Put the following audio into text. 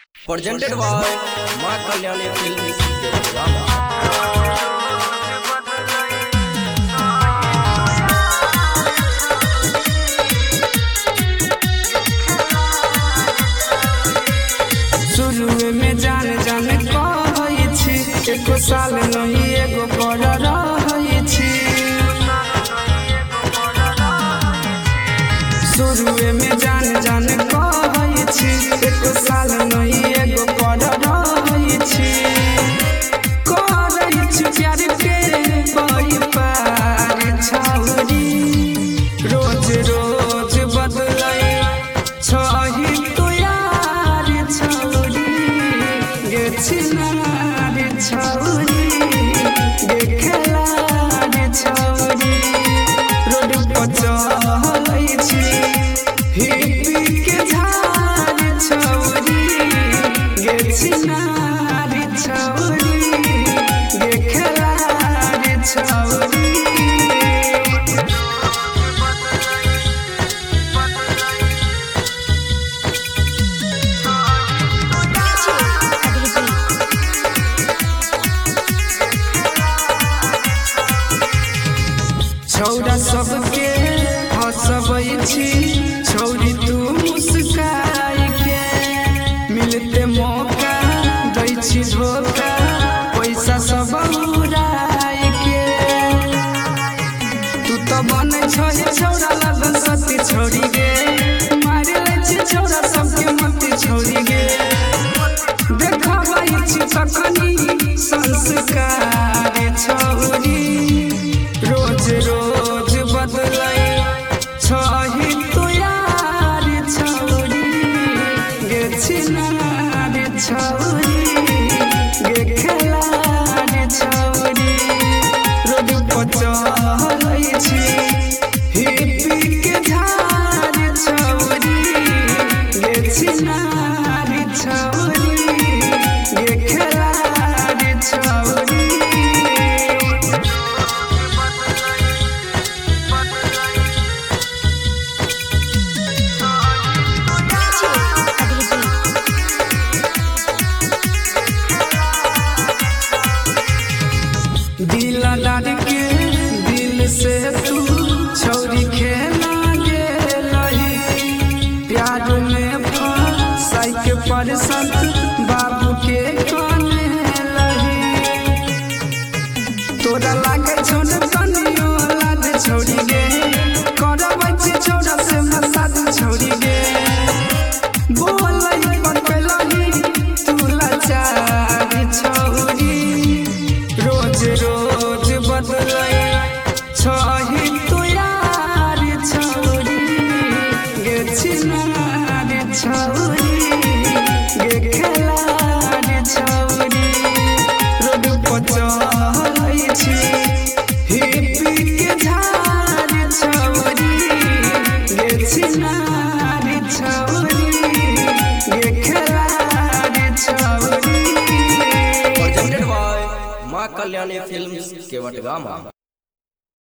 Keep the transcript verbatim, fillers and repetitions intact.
Presented by Ma Kalyani Films Drama. शुरू में जान जान कहै छी, एको साल नहीं एगो पर रहै छी। शुरू में जान जान कहै छी, एको साल नहीं एगो पर रहै छी। करै छी प्यार के बई पार छौरी, रोज रोज बदलै छही तो यार छौरी। गे छिनार छौरी, देखला रे छौरी, रोड पर चलै छी हिपी के झाड़ छौरी। गे छिनार छौरी, देखला रे छौरी। छौरा सबके हंसबै छी, छौरी तू मुस्काई के। मिलते मौका दै छी धोखा, पैसा सब उड़ाई के। तू तो बनै छही छौरा लगन सती छौरी गे, मारि लै छी छौरा सबके मती छौरी गे। देखबै छी तखनी संस्कार छौरी, रोज रोज बदलै छही तो यार छौरी। गे छिनार छौरी, देखला रे छौरी, रोड पर चलै छी हिपी के झाड़ छौरी। गे छिनार छौरी, देखला रे छौरी। दिलदार के दिल से तू छौरी खेला गेलही, प्यार में फंसाई के परसत बाबू के काने लही। तोरा लागे छोड़ कनियो लाज छौरी गे, करबै छी छौरा से मसाज छौरी गे। बोलै पकलही तू लाचार छौरी, रोज रोज बदलै छही तो यार छौरी। गे छिनार छौरी, देखला रे छौरी, रोड पर चलै छी हिपी के झाड़ छौरी। गे छिनार छौरी, देखला रे छौरी। Presented by Ma Kalyani Films Drama.